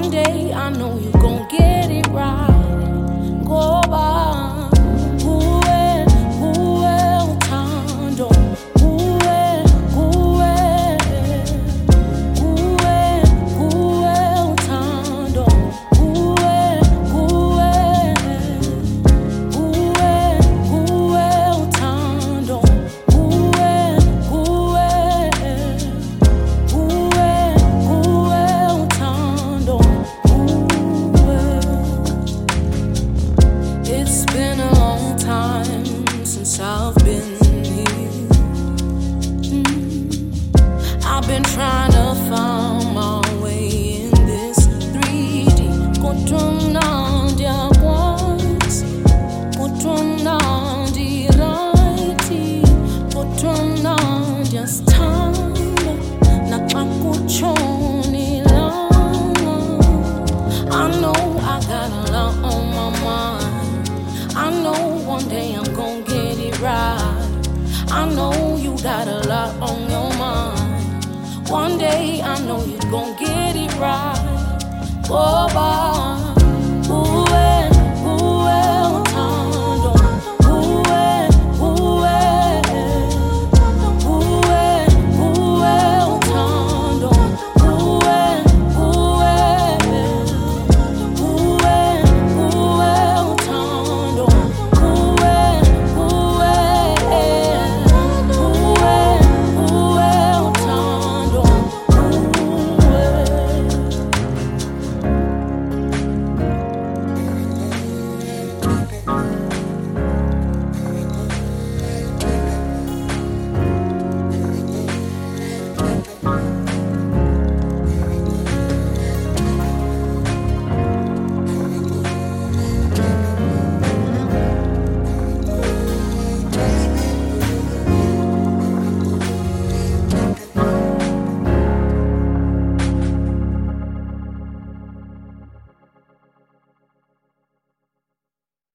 One day I know you gon' get it right. Go by. Utando. Utando. It's been a long time since I've been here. I've been trying to find my way in this 3D. Kotunandia once, kotunandi righty, kotunandia stand. Nakakuchoni lama. I know I got a lot on my mind. I know one day I'm gon' get it right. I know you got a lot on your mind. One day I know you gon' get it right. Oh, bye.